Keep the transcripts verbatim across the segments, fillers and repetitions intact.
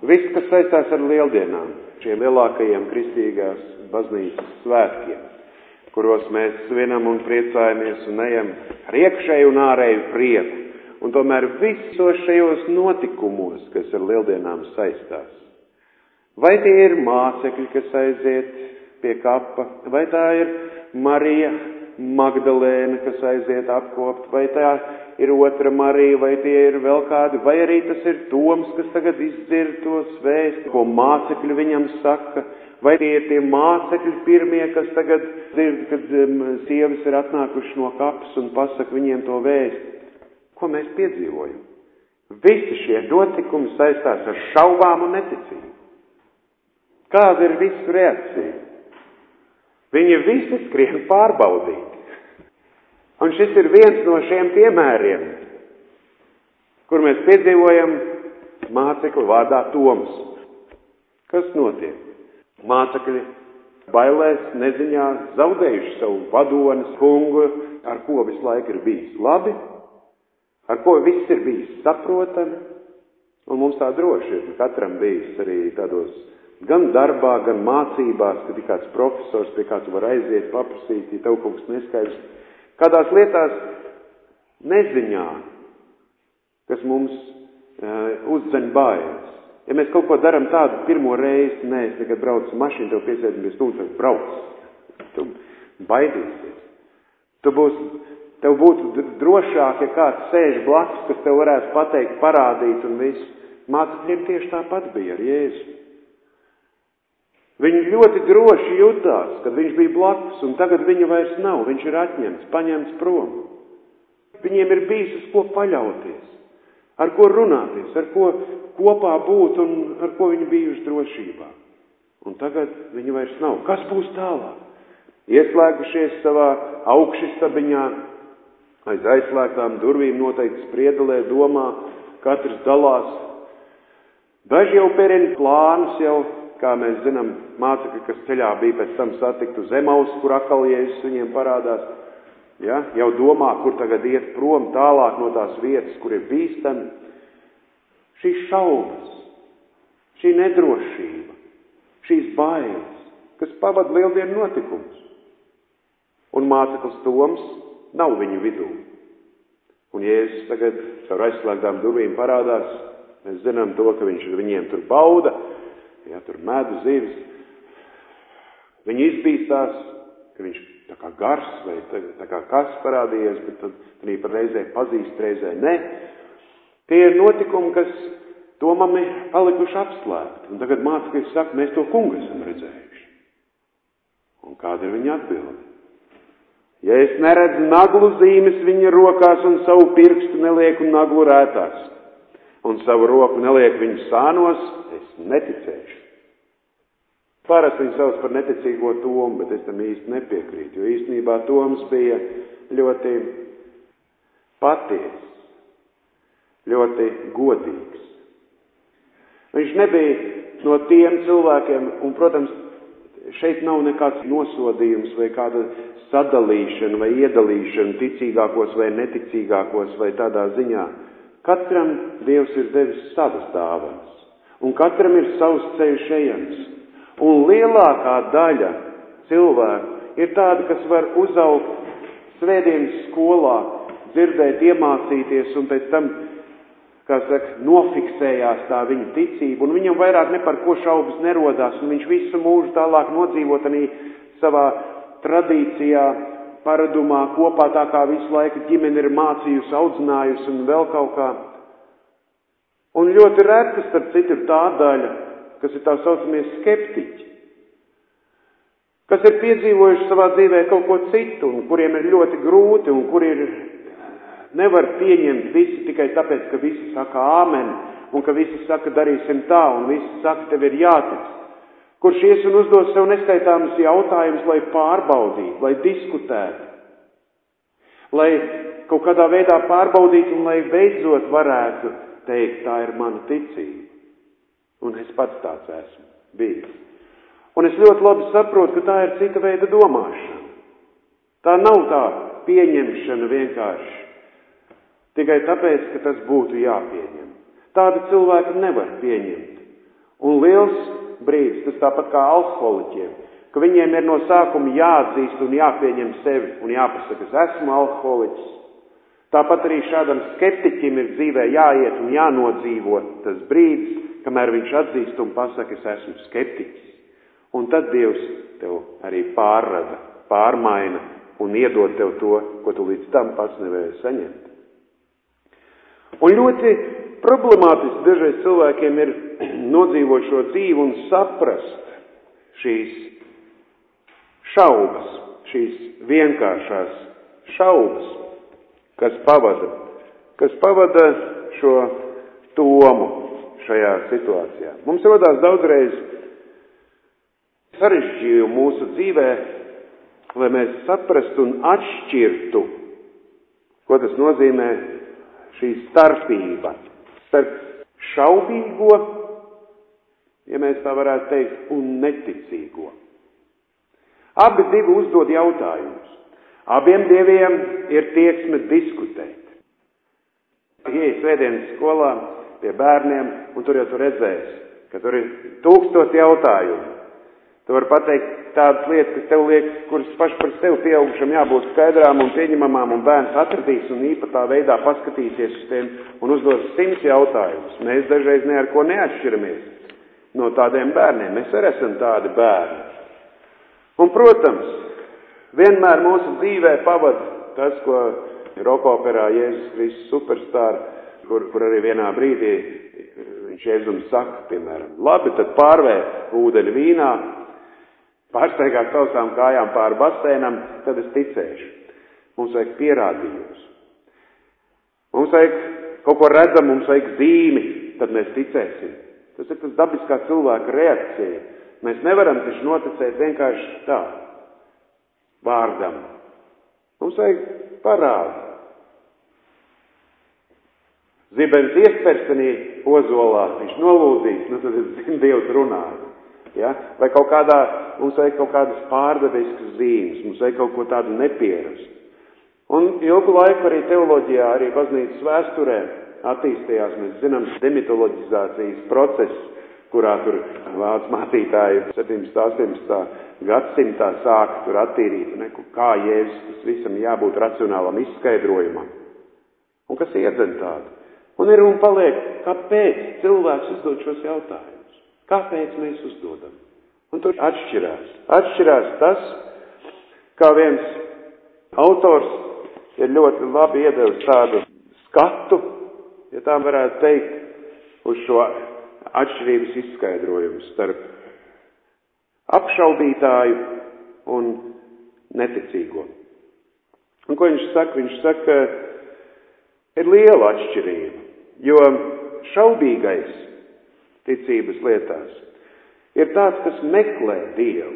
Viss, kas saistās ar lieldienām, šiem lielākajiem kristīgās baznīcas svētkiem, kuros mēs svinam un priecājamies un ejam ar iekšēju un ārēju prieku. Un tomēr visos šajos notikumos, kas ar lieldienām saistās. Vai tie ir mācekļi, kas aiziet pie kapa, vai tā ir Marija Magdalēna, kas aiziet apkopt, vai tā ir otra Marija, vai tie ir vēl kādi, vai arī tas ir Toms, kas tagad izdzird tos vēsti, ko mācekļi viņam saka, vai tie ir tie mācekļi pirmie, kas tagad dzird, kad um, sievas ir atnākuši no kapas un pasaka viņiem to vēsti. Ko mēs piedzīvojam? Visi šie notikumi saistās ar šaubām un neticību. Kāda ir visu reakcija? Viņi visi skrien pārbaudīt. Un šis ir viens no šiem piemēriem, kur mēs piedzīvojam mācekli vārdā Toms. Kas notiek? Mācekļi bailēs, neziņā, zaudējuši savu vadonis, kungu, ar ko visu laiku ir bijis labi, ar ko viss ir bijis saprotami, un mums tā droši ir, katram bijis arī tādos gan darbā, gan mācībās, kad ir kāds profesors, pie kāds var aiziet, paprasīt, ja tev kaut kas neskaidrs. Kādās lietās neziņā, kas mums uh, uzdzen bailes. Ja mēs kaut ko daram tādu pirmo reizi, nē, es tagad braucu mašīnu, tev piesēdim pie stūra, tev brauc. Tu baidīsies. Tu būs, tev būtu drošāk, ja kāds sēž blakus, kas tev varētu pateikt, parādīt un visu. Mācekļiem tieši tāpat bija ar Jēzu. Viņi ļoti droši jutās, kad viņš bija blakus, un tagad viņa vairs nav, viņš ir atņemts, paņemts prom. Viņiem ir bijis uz ko paļauties, ar ko runāties, ar ko kopā būt un ar ko viņi bijuši drošībā. Un tagad viņa vairs nav. Kas būs tālāk? Ieslēgušies savā augšistabiņā, aiz aizslēgtām durvīm noteikti spriedelē, domā, katrs dalās. Daži jau perina plānus jau, kā mēs zinām, mācekļi, kas ceļā bija pēc tam satiktu Zemaus, kur atkal Jēzus viņiem parādās, ja, jau domā, kur tagad iet prom tālāk no tās vietas, kur ir bīstami. Šīs šaubas, šī nedrošība, šīs bailes, kas pavada lieldienu notikumus. Un māceklis Toms nav viņu vidū. Un Jēzus tagad caur aizslēgtām durvīm parādās, mēs zinām to, ka viņš viņiem tur bauda, ja, tur medu zivis. Viņi izbīstās, ka viņš tā kā gars vai tā, tā kā kas parādījies, bet tad viņi par reizē pazīst, reizē ne. Tie ir notikumi, kas Tomam ir palikuši apslēpti. Un tagad mācekļi saka, mēs to kungu esam redzējuši. Un kāda ir viņa atbilde? Ja es neredzu naglu zīmes viņa rokās un savu pirkstu nelieku naglu rētās, un savu roku nelieku viņu sānos, es neticēšu. Parasti viņu sauc par neticīgo Tomu, bet es tam īsti nepiekrītu, jo īstenībā Toms bija ļoti patiess, ļoti godīgs. Viņš nebija no tiem cilvēkiem, un, protams, šeit nav nekāds nosodījums vai kāda sadalīšana vai iedalīšana ticīgākos vai neticīgākos vai tādā ziņā. Katram Dievs ir devis savas dāvanas, un katram ir savs ceļš ejams. Un lielākā daļa cilvēku ir tāda, kas var uzaugt svētdienas skolā, dzirdēt, iemācīties un pēc tam, kā saka, nofiksējās tā viņa ticība, un viņam vairāk ne par ko šaubas nerodās, un viņš visu mūžu tālāk nodzīvot arī savā tradīcijā, paradumā, kopā tā kā visu laiku ģimene ir mācījusi, audzinājusi un vēl kaut kā. Un ļoti reti, starp citu, ir tā daļa, kas ir tā saucamie skeptiķi, kas ir piedzīvojuši savā dzīvē kaut ko citu, un kuriem ir ļoti grūti, un kuri ir nevar pieņemt visi tikai tāpēc, ka visi saka āmen, un ka visi saka darīsim tā, un visi saka tev ir jātic. Kurš ies un uzdos sev neskaitāmas jautājumus, lai pārbaudītu, lai diskutētu, lai kaut kādā veidā pārbaudītu un lai beidzot varētu teikt, tā ir mana ticība. Un es pats tāds esmu bijis. Un es ļoti labi saprotu, ka tā ir cita veida domāšana. Tā nav tā pieņemšana vienkārši. Tikai tāpēc, ka tas būtu jāpieņem. Tādu cilvēku nevar pieņemt. Un liels brīdis, tas tāpat kā alkoholiķiem, ka viņiem ir no sākuma jāatzīst un jāpieņem sevi un jāpasaka, es esmu alkoholiķis. Tāpat arī šādam skeptiķim ir dzīvē jāiet un jānodzīvo tas brīdis, kamēr viņš atzīst un pasaka, es esmu skeptiķis. Un tad Dievs tev arī pārrada, pārmaina un iedod tev to, ko tu līdz tam pats nevarēji saņemt. Un ļoti problemātiski dažreiz cilvēkiem ir nodzīvot šo dzīvi un saprast šīs šaubas, šīs vienkāršās šaubas, kas pavada, kas pavada šo domu šajā situācijā. Mums rodās daudzreiz sarežģījumu mūsu dzīvē, lai mēs saprastu un atšķirtu, ko tas nozīmē šī starpība starp šaubīgo, ja mēs tā varētu teikt, un neticīgo. Abi divi uzdod jautājumus. Abiem dieviem ir tieksme diskutēt. Ieej svētdienas skolā pie bērniem, un tur jau tu redzēsi, ka tur ir tūkstot jautājumu. Tu vari pateikt tādas lietas, kas tev liekas, kuras paši par tevi pieaugušam jābūt skaidrām un pieņemamām, un bērns atradīs un īpatā veidā paskatīsies uz tiem un uzdos simts jautājumus. Mēs dažreiz ne ar ko neatšķiramies no tādiem bērniem. Mēs arī esam tādi bērni. Un, protams, vienmēr mūsu dzīvē pavada tas, ko rokoperā Jēzus Kristus Superstar, kur, kur arī vienā brīdī viņš Jēzum saka, piemēram, labi, tad pārvēr ūdeņu vīnā, pārsteigāt sausām kājām pāri basēnam, tad es ticēšu. Mums vajag pierādījumus. Mums vajag kaut ko redzam, mums vajag zīmi, tad mēs ticēsim. Tas ir tas dabiskā cilvēka reakcija. Mēs nevaram taču noticēt vienkārši tā, vārdam. Mums vajag parādu. Zibens iespersenī ozolā, viņš nolūdīs, nu tad es zinu, Dievs runāja. Ja? Vai kaut kādā, mums vajag kaut kādas pārdaviskas zīmes, mums vajag kaut ko tādu nepierastu. Un ilgu laiku arī teoloģijā, arī baznīcas vēsturē attīstījās, mēs zinām, demitoloģizācijas process, kurā tur vācu mācītāji septiņpadsmitā, astoņpadsmitā gadsimtā sāka tur attīrīt, ne, kā Jēzus tas visam jābūt racionālam izskaidrojumam. Un kas iedzen tādu? Un ir un paliek, kāpēc cilvēks uzdod šos jautājumus? Kāpēc mēs uzdodam? Un tur atšķirās. Atšķirās tas, kā viens autors ir ļoti labi iedevis tādu skatu, ja tā varētu teikt, uz šo atšķirības izskaidrojumu starp apšaubītāju un neticīgo. Un ko viņš saka? Viņš saka, ir liela atšķirība, jo šaubīgais ticības lietās ir tāds, kas meklē Dievu,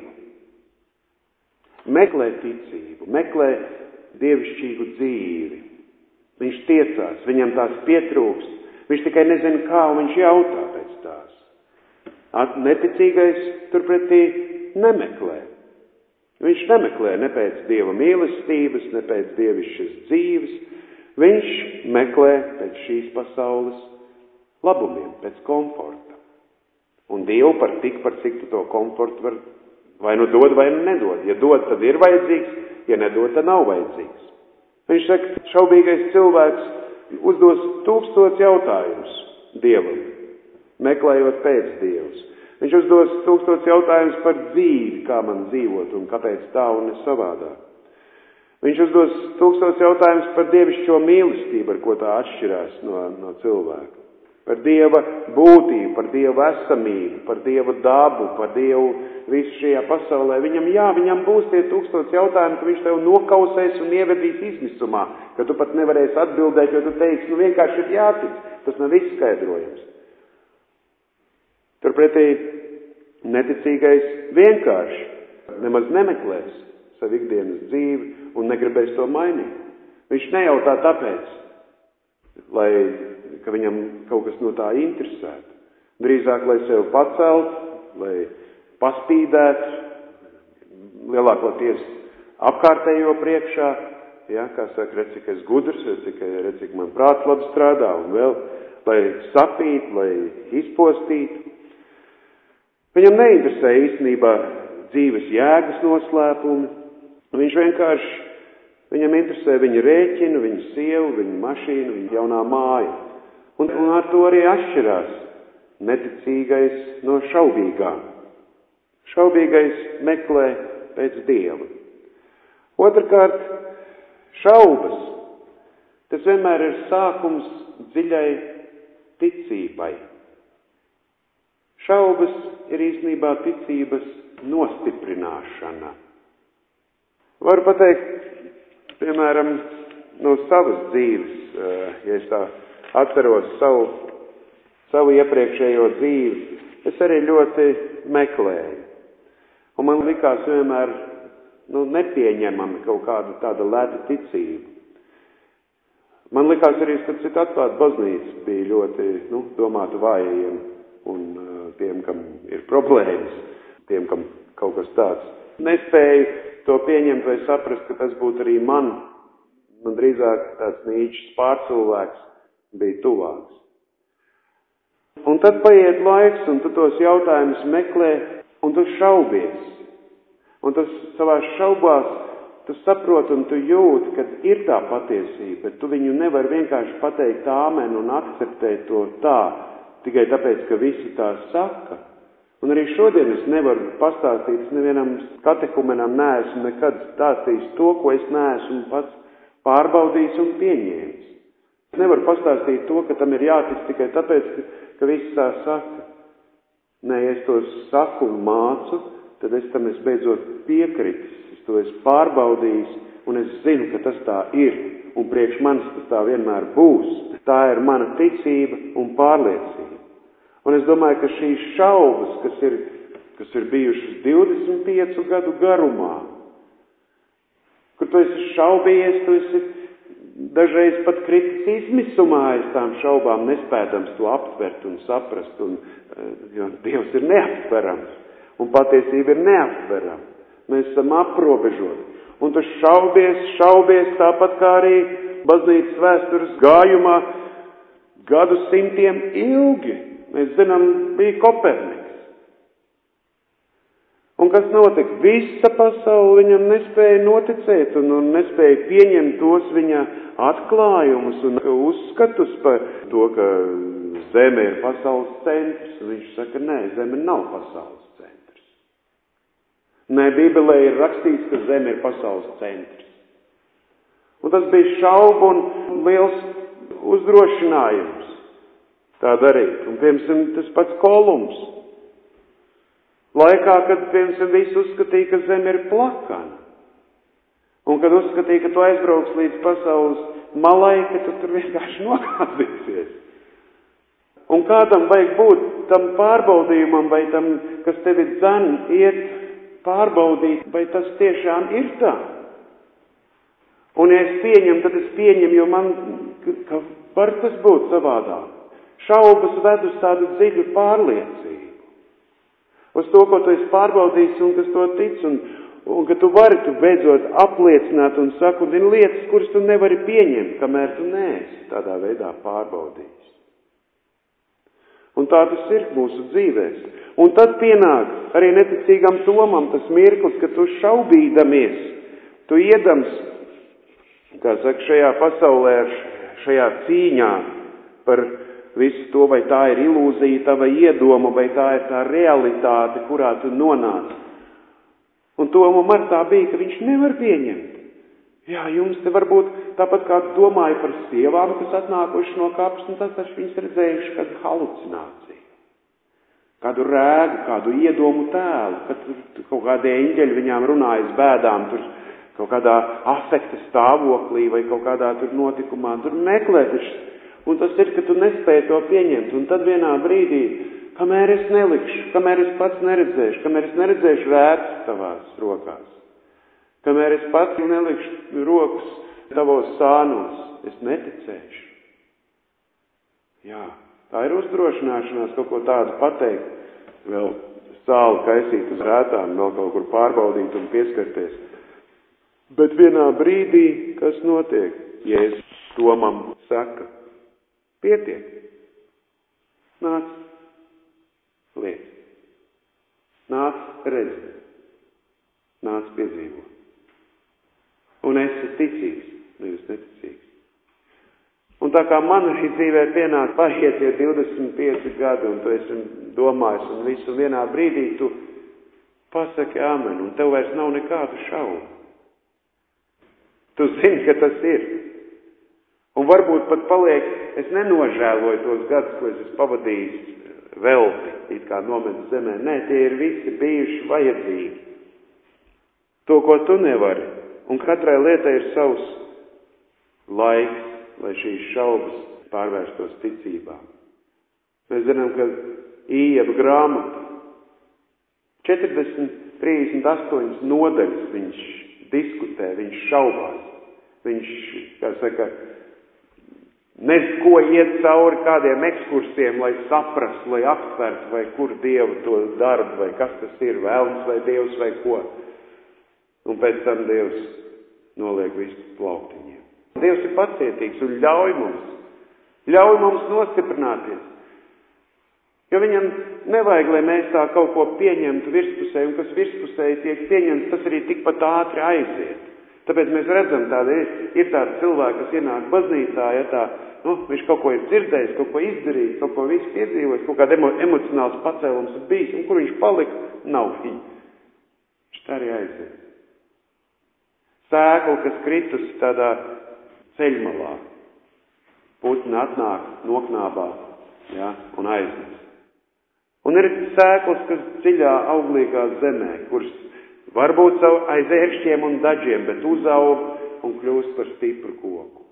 meklē ticību, meklē dievišķīgu dzīvi. Viņš tiecās, viņam tās pietrūkst, viņš tikai nezina kā, un viņš jautā pēc tās. At, neticīgais turpretī nemeklē. Viņš nemeklē ne pēc Dieva mīlestības, ne pēc dievišķas dzīves, viņš meklē pēc šīs pasaules labumiem, pēc komforta. Un Dievu par tik, par cik tu to komfortu var vai nu dod, vai nu nedod. Ja dod, tad ir vajadzīgs, ja nedod, tad nav vajadzīgs. Viņš saka, šaubīgais cilvēks uzdos tūkstots jautājumus Dievam, meklējot pēc Dievs. Viņš uzdos tūkstots jautājumus par dzīvi, kā man dzīvot un kāpēc tā un ne savādāk. Viņš uzdos tūkstots jautājumus par dievišķo mīlestību, ar ko tā atšķirās no, no cilvēka. Par Dieva būtību, par Dieva esamību, par Dieva dabu, par Dievu visu šajā pasaulē. Viņam jā, viņam būs tie tūkstots jautājumi, ka viņš tev nokausēs un ievedīs izmisumā, ka tu pat nevarēsi atbildēt, jo tu teiksi, nu vienkārši ir jātic. Tas nav izskaidrojums. Turpretī neticīgais vienkārši nemaz nemeklēs savu ikdienas dzīvi un negribēs to mainīt. Viņš nejautā tāpēc, lai, ka viņam kaut kas no tā interesētu. Drīzāk, lai sev pacelt, lai paspīdētu, lielākoties apkārtējo priekšā, ja, kā saka, redz, cik es gudrs, redz, cik man prāts labi strādā, un vēl, lai sapīt, lai izpostītu. Viņam neinteresē īstenībā dzīves jēgas noslēpumi. Viņš vienkārši, viņam interesē viņa rēķinu, viņa sievu, viņa mašīnu, viņa jaunā māja. Un, un ar to arī atšķirās neticīgais no šaubīgā. Šaubīgais meklē pēc Dieva. Otrkārt, šaubas. Tas vienmēr ir sākums dziļai ticībai. Šaubas ir īstenībā ticības nostiprināšana. Varu pateikt, piemēram, no savas dzīves, ja es tā atceros savu, savu iepriekšējo dzīvi, es arī ļoti meklēju. Un man likās vienmēr nu, nepieņemami kaut kāda tāda lēta ticība. Man likās arī, ka cik atklāt baznīca bija ļoti nu, domāta vājajiem un uh, tiem, kam ir problēmas, tiem, kam kaut kas tāds. Nespēju to pieņemt vai saprast, ka tas būtu arī man. Man drīzāk tāds nīčs pārcilvēks bija tuvāks. Un tad paiet laiks, un tu tos jautājumus meklē, un tu šaubies. Un tas savās šaubās, tu saproti un tu jūti, ka ir tā patiesība, bet tu viņu nevar vienkārši pateikt āmen un akceptēt to tā, tikai tāpēc, ka visi tā saka. Un arī šodien es nevaru pastāstīt, es nevienam katekumenam neesmu nekad stāstījis to, ko es neesmu pats pārbaudījis un pieņēmis. Es nevaru pastāstīt to, ka tam ir jātic tikai tāpēc, ka, ka visi tā saka. Nē, ja es to saku un mācu, tad es tam esmu beidzot piekritis. Es to esmu pārbaudījis un es zinu, ka tas tā ir. Un priekš manis tas tā vienmēr būs. Tā ir mana ticība un pārliecība. Un es domāju, ka šīs šaubas, kas ir, kas ir bijušas divdesmit piecu gadu garumā, kur tu esi šaubījies, tu esi dažreiz pat kritis izmisumā aiz tām šaubām, nespēdams to aptvert un saprast, un, jo Dievs ir neaptverams, un patiesība ir neaptverama. Mēs esam aprobežoti. Un tu šaubies, šaubies tāpat kā arī baznīcas vēstures gājumā gadu simtiem ilgi. Mēs zinām, bija Koperniks. Un kas notika? Visa pasaule viņam nespēja noticēt un, un nespēja pieņemt tos viņa atklājumus un uzskatus par to, ka Zeme ir pasaules centrs. Viņš saka, nē, Zeme nav pasaules centrs. Nē, Bībelē ir rakstīts, ka Zeme ir pasaules centrs. Un tas bija šaubu un liels uzdrošinājums tā darīt. Un, piemēram, tas pats Kolumbs. Laikā, kad, piemēram, visi uzskatīja, ka Zeme ir plakana. Un kad uzskatīja, ka tu aizbrauks līdz pasaules malai, ka tu tur vienkārši nokāpīsies. Un kādam vajag būt tam pārbaudījumam, vai tam, kas tevi dzen, iet pārbaudīt, vai tas tiešām ir tā. Un ja es pieņemu, tad es pieņemu, jo man, ka var tas būt savādāk. Šaubas ved uz tādu dziļu pārliecību. Uz to, ko tu esi pārbaudījis un kas to tic, un, un ka tu vari tu beidzot apliecināt un saku, un ir lietas, kuras tu nevari pieņemt, kamēr tu neesi tādā veidā pārbaudījis. Un tā tas ir mūsu dzīvēs. Un tad pienāk arī neticīgam Tomam tas mirklis, ka tu šaubīdamies, tu iedams, kā saka, šajā pasaulē, šajā cīņā par visu to, vai tā ir ilūzija, tava iedoma, vai tā ir tā realitāte, kurā tu nonāc. Un Tomam ar tā bija, ka viņš nevar pieņemt. Jā, jums te varbūt tāpat kā domāja par sievām, kas atnākuši no kapas, un tas taču viņas redzējuši kādu halucināciju. Kādu rēgu, kādu iedomu tēlu, kad tur kaut kādi eņģeļi viņām runājas bēdām, tur kaut kādā afekta stāvoklī vai kaut kādā tur notikumā, tur meklētaši. Un tas ir, ka tu nespēji to pieņemt. Un tad vienā brīdī, kamēr es nelikšu, kamēr es pats neredzēšu, kamēr es neredzēšu vērts tavās rokās, kamēr es pats nelikšu rokas tavos sānos, es neticēšu. Jā, tā ir uzdrošināšanās kaut ko tādu pateikt, vēl sāli kaisīt uz rētām, vēl kaut kur pārbaudīt un pieskarties. Bet vienā brīdī, kas notiek? Jēzus Tomam saka, pietiek, nāc, liec. redzi, nāc piedzīvo. Un esi ticīgs, nevis neticīgs. Un tā kā man arī dzīvē pienāk paiet tie divdesmit pieci gadi, un tu esi domājis un visu vienā brīdī, tu pasaki amen, un tev vairs nav nekādu šaubu. Tu zini, ka tas ir. Un varbūt pat paliek, es nenožēloju tos gadus, ko es esmu pavadījis velti, it kā nometu zemē. Nē, tie ir visi bijuši vajadzīgi. To, ko tu nevari. Un katrai lietai ir savs laiks, lai šīs šaubas pārvērstos ticībā. Mēs zinām, ka Ījeba grāmata četrdesmit, trīsdesmit astoņas nodaļas viņš diskutē, viņš šaubās. Viņš, kā saka, nezinu, ko iet cauri kādiem ekskursiem, lai saprastu, lai aptvertu, vai kur Dievu to darbu, vai kas tas ir, vēlns vai Dievs vai ko. Un pēc tam Dievs noliek visu plauktiņiem. Dievs ir pacietīgs un ļauj mums, ļauj mums nostiprināties. Jo viņam nevajag, lai mēs tā kaut ko pieņemtu virspusē, un kas virspusēji tiek pieņemts, tas arī tikpat ātri aiziet. Tāpēc mēs redzam, tāda ir, ir tāda cilvēka, kas ienāk baznīcā, ja tā, nu, viņš kaut ko ir dzirdējis, kaut ko izdarījis, kaut ko visu piedzīvojis, kaut kāda emo, emocionāls pacēlums ir bijis, un kur viņš palika, nav viņa. Viņš tā arī aiziet. Sēkla, kas kritus tādā ceļmalā, putni atnāk, noknābā, ja, un aiznes. Un ir sēklas, kas dziļā auglīgā zemē, kuras varbūt aiz ērkšķiem un daļiem, bet uzaug un kļūst par stipru koku.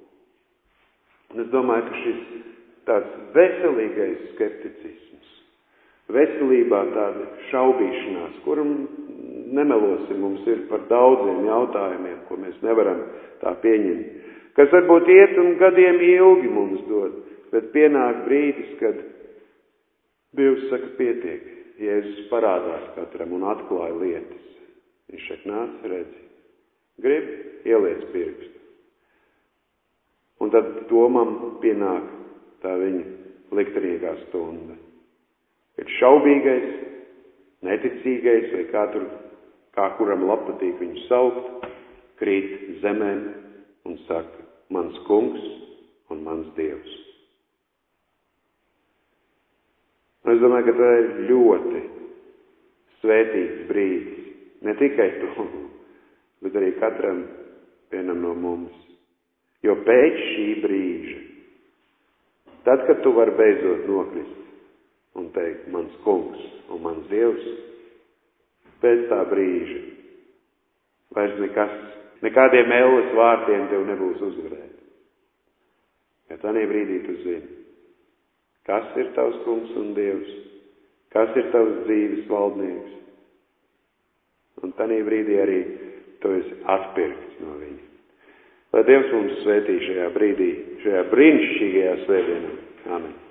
Un es domāju, ka šis tāds veselīgais skepticisms, veselībā tāda šaubīšanās, kuram nemelosim, mums ir par daudziem jautājumiem, ko mēs nevaram tā pieņemt, kas varbūt iet un gadiem ilgi mums dod, bet pienāk brīdis, kad Dievs saka pietiek, Jēzus parādās katram un atklāja lietas. Viņš saka, nāc, redzi, grib, ieliec pirkstu. Un tad domam pienāk tā viņa liktenīgā stunda. Kad šaubīgais, neticīgais, vai kā tur, kā kuram labpatīk viņu saukt, krīt zemēm un saka, mans kungs un mans Dievs. Un es domāju, ka tā ir ļoti svētīgs brīdis. Ne tikai tu, bet arī katram vienam no mums. Jo pēc šī brīža, tad, kad tu vari beidzot nokrist un teikt, mans kungs un mans Dievs, pēc tā brīža vairs nekas, nekādiem elles vārtiem tev nebūs uzvarēt. Ja tādā brīdī tu zini, kas ir tavs kungs un Dievs, kas ir tavs dzīves valdnieks. Un tādā brīdī arī tu esi atpirkts no viņa. Lai Dievs mums svētī šajā brīdī, šajā brīnišķīgajā svētdienā. Amen.